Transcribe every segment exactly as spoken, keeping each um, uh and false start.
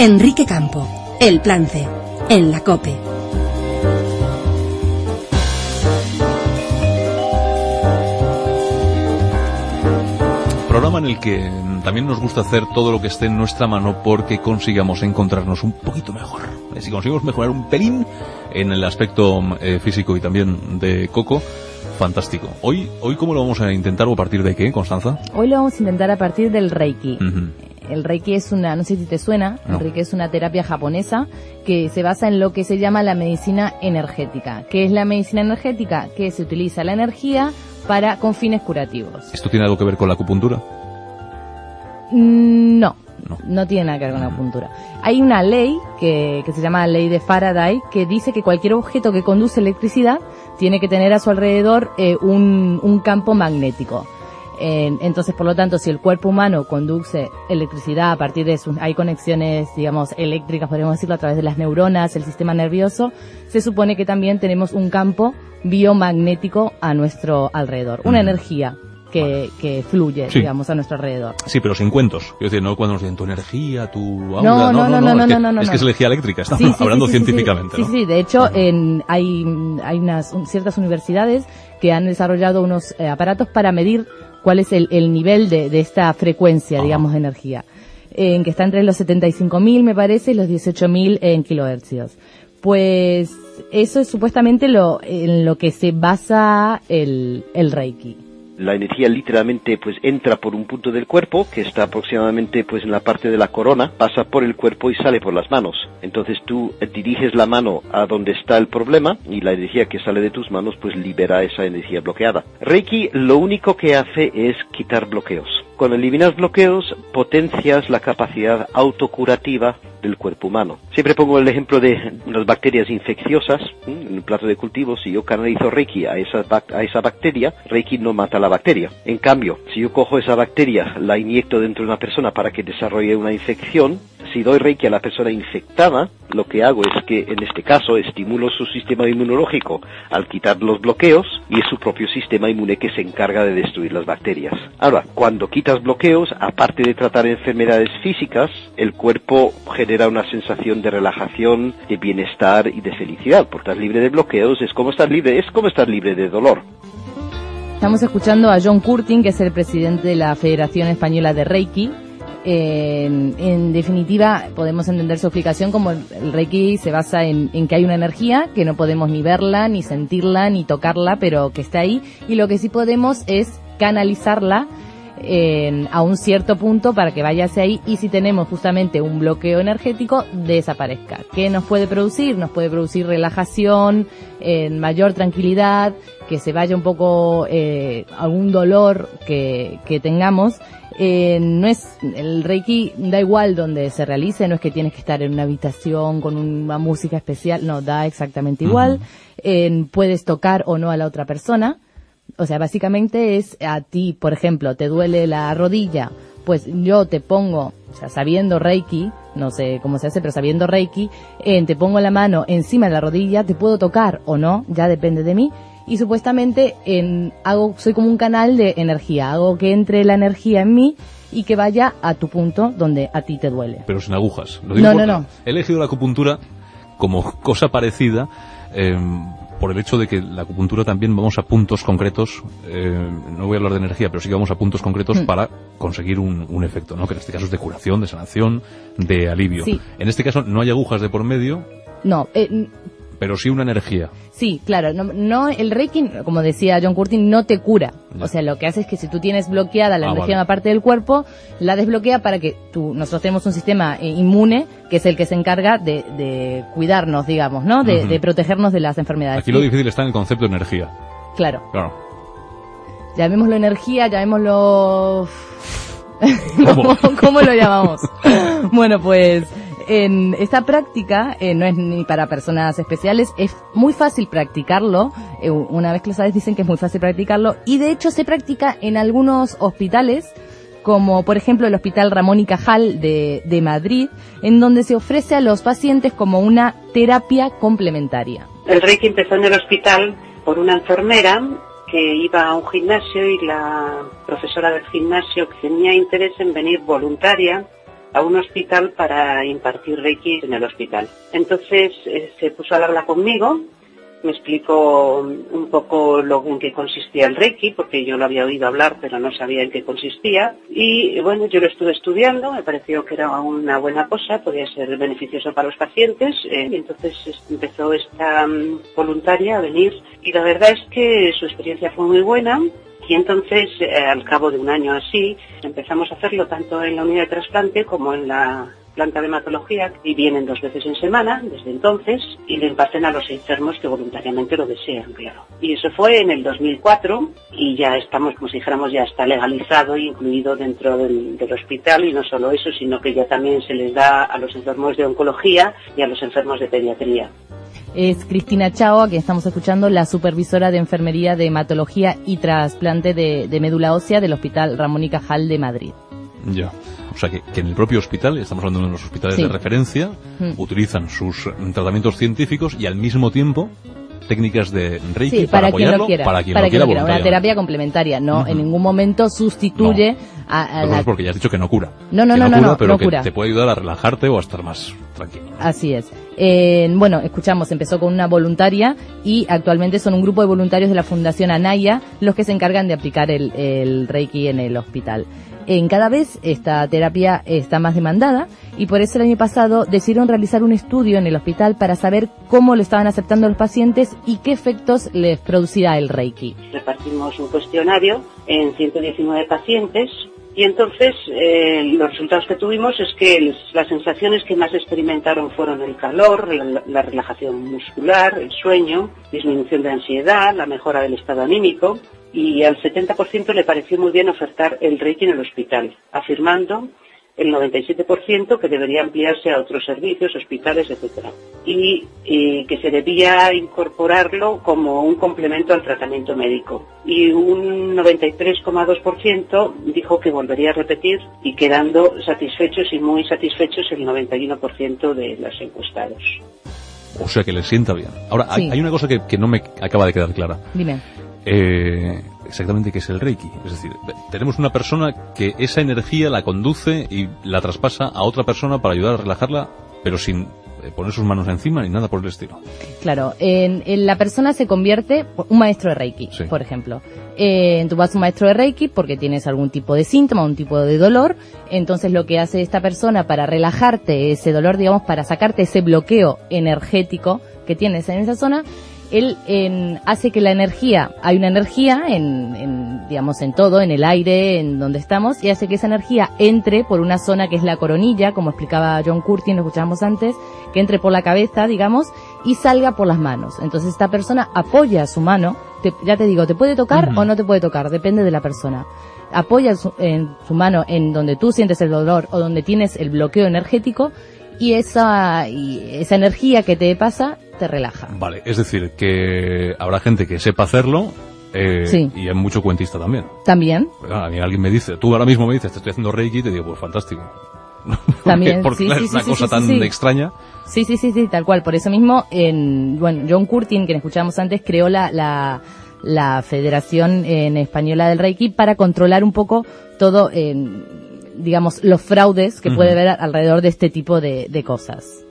Enrique Campo, El Plan C, en la COPE. Programa en el que también nos gusta hacer todo lo que esté en nuestra mano porque consigamos encontrarnos un poquito mejor. Si conseguimos mejorar un pelín en el aspecto eh, físico y también de Coco, fantástico. Hoy, hoy ¿cómo lo vamos a intentar o a partir de qué, Constanza? Hoy lo vamos a intentar a partir del Reiki. Uh-huh. El Reiki es una, no sé si te suena, no. el Reiki es una terapia japonesa que se basa en lo que se llama la medicina energética. ¿Qué es la medicina energética? Que se utiliza la energía para con fines curativos. ¿Esto tiene algo que ver con la acupuntura? No, no, no tiene nada que ver con la acupuntura. Hay una ley que, que se llama ley de Faraday que dice que cualquier objeto que conduce electricidad tiene que tener a su alrededor eh, un, un campo magnético. Eh, entonces, por lo tanto, si el cuerpo humano conduce electricidad a partir de sus, hay conexiones, digamos, eléctricas, podríamos decirlo, a través de las neuronas, el sistema nervioso, se supone que también tenemos un campo biomagnético a nuestro alrededor, una mm. energía que, vale. que fluye, sí. digamos, a nuestro alrededor. Sí, pero sin cuentos. Quiero decir, no cuando nos dicen tu energía, tu aura, no, no, no, no, no, no, es, no, que, no, no, es que es energía eléctrica, estamos sí, sí, hablando sí, sí, científicamente, sí, ¿no? Sí, sí, de hecho, uh-huh. en, hay, hay unas un, ciertas universidades que han desarrollado unos eh, aparatos para medir cuál es el, el nivel de, de esta frecuencia, uh-huh. digamos, de energía, en que está entre los setenta y cinco mil, me parece, y los dieciocho mil en kilohercios. Pues eso es supuestamente lo en lo que se basa el, el Reiki. La energía literalmente pues entra por un punto del cuerpo que está aproximadamente pues en la parte de la corona, pasa por el cuerpo y sale por las manos. Entonces tú diriges la mano a donde está el problema y la energía que sale de tus manos pues libera esa energía bloqueada. Reiki lo único que hace es quitar bloqueos. Cuando eliminas bloqueos, potencias la capacidad autocurativa del cuerpo humano. Siempre pongo el ejemplo de las bacterias infecciosas en el plato de cultivo. Si yo canalizo Reiki a esa, a esa bacteria, Reiki no mata la bacteria. En cambio, si yo cojo esa bacteria, la inyecto dentro de una persona para que desarrolle una infección, si doy Reiki a la persona infectada, lo que hago es que, en este caso, estimulo su sistema inmunológico al quitar los bloqueos y es su propio sistema inmune que se encarga de destruir las bacterias. Ahora, cuando quitas bloqueos, aparte de tratar enfermedades físicas, el cuerpo genera una sensación de relajación, de bienestar y de felicidad. Por estar libre de bloqueos es como estar libre, es como estar libre de dolor. Estamos escuchando a John Curtin, que es el presidente de la Federación Española de Reiki. En, en definitiva, podemos entender su explicación como el, el Reiki se basa en, en que hay una energía que no podemos ni verla, ni sentirla, ni tocarla, pero que está ahí, y lo que sí podemos es canalizarla en, a un cierto punto para que vaya hacia ahí, y si tenemos justamente un bloqueo energético, desaparezca. ¿Qué nos puede producir? Nos puede producir relajación, en mayor tranquilidad, que se vaya un poco eh, algún dolor que, que tengamos. Eh, no es el Reiki, da igual donde se realice, no es que tienes que estar en una habitación con una música especial, no, da exactamente igual. Uh-huh. Eh, puedes tocar o no a la otra persona, o sea, básicamente es a ti, por ejemplo, te duele la rodilla, pues yo te pongo, o sea, sabiendo Reiki, no sé cómo se hace, pero sabiendo Reiki, eh, te pongo la mano encima de la rodilla, te puedo tocar o no, ya depende de mí. Y supuestamente en, hago, soy como un canal de energía, hago que entre la energía en mí y que vaya a tu punto donde a ti te duele. Pero sin agujas. Lo digo no, no, no. He elegido la acupuntura como cosa parecida eh, por el hecho de que la acupuntura también vamos a puntos concretos, eh, no voy a hablar de energía, pero sí que vamos a puntos concretos mm. para conseguir un, un efecto, ¿no? Que en este caso es de curación, de sanación, de alivio. Sí. En este caso no hay agujas de por medio. No, eh, pero sí una energía. Sí, claro, no, no el Reiki, como decía John Curtin, no te cura. Ya. O sea, lo que hace es que si tú tienes bloqueada la ah, energía vale. en una parte del cuerpo, la desbloquea para que tú, nosotros tenemos un sistema eh, inmune, que es el que se encarga de, de cuidarnos, digamos, ¿no? De, uh-huh. de protegernos de las enfermedades. Aquí lo difícil está en el concepto de energía. Claro. Claro. Llamémoslo energía, llamémoslo... ¿Cómo? ¿Cómo, ¿Cómo lo llamamos? Bueno, pues... En esta práctica eh, no es ni para personas especiales, es muy fácil practicarlo, eh, una vez que lo sabes dicen que es muy fácil practicarlo, y de hecho se practica en algunos hospitales, como por ejemplo el Hospital Ramón y Cajal de, de Madrid, en donde se ofrece a los pacientes como una terapia complementaria. El Reiki empezó en el hospital por una enfermera que iba a un gimnasio y la profesora del gimnasio que tenía interés en venir voluntaria a un hospital para impartir Reiki en el hospital. Entonces eh, se puso al habla conmigo, me explicó un poco lo en qué consistía el Reiki, porque yo lo había oído hablar, pero no sabía en qué consistía. Y bueno, yo lo estuve estudiando, me pareció que era una buena cosa, podía ser beneficioso para los pacientes. Eh, y entonces empezó esta um, voluntaria a venir, y la verdad es que su experiencia fue muy buena. Y entonces, eh, al cabo de un año así, empezamos a hacerlo tanto en la unidad de trasplante como en la planta de hematología, y vienen dos veces en semana desde entonces, y le imparten a los enfermos que voluntariamente lo desean, claro. Y eso fue en el dos mil cuatro, y ya estamos, como si dijéramos, ya está legalizado e incluido dentro del, del hospital, y no solo eso, sino que ya también se les da a los enfermos de oncología y a los enfermos de pediatría. Es Cristina Chao, a quien estamos escuchando, la supervisora de enfermería de hematología y trasplante de, de médula ósea del Hospital Ramón y Cajal de Madrid. Ya. O sea, que, que en el propio hospital, estamos hablando de los hospitales sí. de referencia, mm. utilizan sus tratamientos científicos y al mismo tiempo técnicas de Reiki sí, para, para quien apoyarlo, lo quiera, para quien para lo quiera, quiera. Una terapia complementaria, no, uh-huh. en ningún momento sustituye no. a, a la... Es porque ya has dicho que no cura. No, no, que no, no, no, cura, no, pero no que cura. te puede ayudar a relajarte o a estar más tranquilo. Así es. Eh, bueno, escuchamos, empezó con una voluntaria y actualmente son un grupo de voluntarios de la Fundación Anaya los que se encargan de aplicar el, el Reiki en el hospital. En cada vez esta terapia está más demandada y por eso el año pasado decidieron realizar un estudio en el hospital para saber cómo lo estaban aceptando los pacientes y qué efectos les producía el Reiki. Repartimos un cuestionario en ciento diecinueve pacientes y entonces eh, los resultados que tuvimos es que les, las sensaciones que más experimentaron fueron el calor, la, la relajación muscular, el sueño, disminución de ansiedad, la mejora del estado anímico. Y al setenta por ciento le pareció muy bien ofertar el Reiki en el hospital, afirmando el noventa y siete por ciento que debería ampliarse a otros servicios, hospitales, etcétera. Y, y que se debía incorporarlo como un complemento al tratamiento médico. Y un noventa y tres coma dos por ciento dijo que volvería a repetir, y quedando satisfechos y muy satisfechos el noventa y uno por ciento de los encuestados. O sea que les sienta bien. Ahora, sí. hay, hay una cosa que, que no me acaba de quedar clara. Dime. Eh, exactamente qué es el Reiki. Es decir, tenemos una persona que esa energía la conduce y la traspasa a otra persona para ayudar a relajarla, pero sin poner sus manos encima ni nada por el estilo. Claro, en, en la persona se convierte un maestro de Reiki, sí. por ejemplo. Eh, tú vas a un maestro de Reiki porque tienes algún tipo de síntoma, un tipo de dolor. Entonces lo que hace esta persona para relajarte ese dolor, digamos, para sacarte ese bloqueo energético que tienes en esa zona, él en, hace que la energía, hay una energía en, en, digamos, en todo, en el aire, en donde estamos, y hace que esa energía entre por una zona que es la coronilla, como explicaba John Curtin, lo escuchábamos antes, que entre por la cabeza, digamos, y salga por las manos. Entonces esta persona apoya su mano, te, ya te digo, te puede tocar uh-huh. o no te puede tocar, depende de la persona. Apoya su, en su mano en donde tú sientes el dolor o donde tienes el bloqueo energético, y esa, y esa energía que te pasa te relaja. Vale, es decir, que habrá gente que sepa hacerlo eh, sí. y hay mucho cuentista también. También. A mí alguien me dice, tú ahora mismo me dices, te estoy haciendo Reiki, y te digo, pues fantástico. También, porque, porque sí, es sí, una sí, cosa sí, tan sí, sí. extraña. Sí, sí, sí, sí, tal cual. Por eso mismo, en, bueno, John Curtin, que escuchábamos antes, creó la, la, la Federación en Española del Reiki para controlar un poco todo, eh, digamos, los fraudes que uh-huh. puede haber alrededor de este tipo de, de cosas.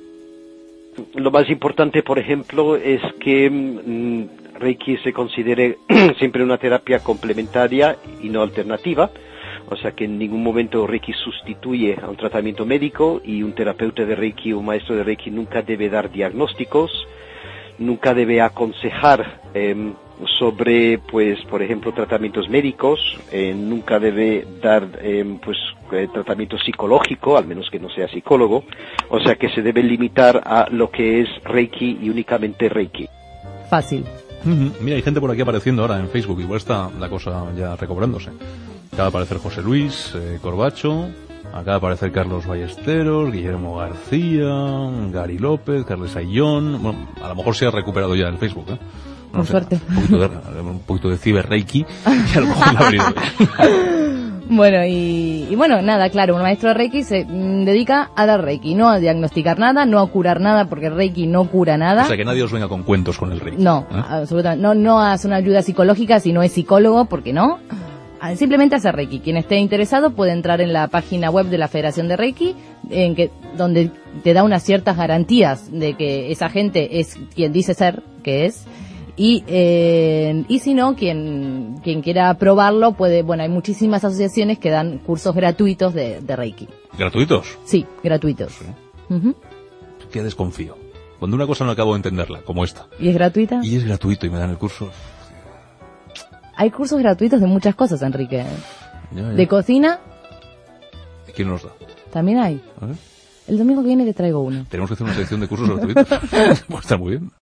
Lo más importante, por ejemplo, es que mmm, Reiki se considere siempre una terapia complementaria y no alternativa. O sea que en ningún momento Reiki sustituye a un tratamiento médico, y un terapeuta de Reiki o un maestro de Reiki nunca debe dar diagnósticos, nunca debe aconsejar eh, sobre, pues, por ejemplo, tratamientos médicos, eh, nunca debe dar, eh, pues, eh, tratamiento psicológico, al menos que no sea psicólogo. O sea que se debe limitar a lo que es Reiki y únicamente Reiki. Fácil. Uh-huh. Mira, hay gente por aquí apareciendo ahora en Facebook, igual está la cosa ya recobrándose. Acaba de aparecer José Luis eh, Corbacho, acaba de aparecer Carlos Ballesteros, Guillermo García, Gary López, Carles Ayllón. Bueno, a lo mejor se ha recuperado ya el Facebook, ¿eh? No Por sé, suerte. Un poquito de, un poquito de ciber Reiki y a lo mejor lo ha abrido. Bueno, y, y bueno, nada, claro, un maestro de Reiki se mm, dedica a dar Reiki, no a diagnosticar nada, no a curar nada, porque Reiki no cura nada. O sea, que nadie os venga con cuentos con el Reiki. No, ¿eh? absolutamente. No, no hace una ayuda psicológica si no es psicólogo, porque no. simplemente hacer Reiki. Quien esté interesado puede entrar en la página web de la Federación de Reiki, en que donde te da unas ciertas garantías de que esa gente es quien dice ser, que es, y eh, y si no, quien quien quiera probarlo puede, bueno, hay muchísimas asociaciones que dan cursos gratuitos de, de Reiki. ¿Gratuitos? Sí, gratuitos. Sí. Uh-huh. Que desconfío. Cuando una cosa no acabo de entenderla, como esta. ¿Y es gratuita? Y es gratuito y me dan el curso. Hay cursos gratuitos de muchas cosas, Enrique. Ya, ya. De cocina, ¿Quién nos da? también hay. A ver. El domingo que viene te traigo uno. Tenemos que hacer una sección de cursos gratuitos. Pues está muy bien.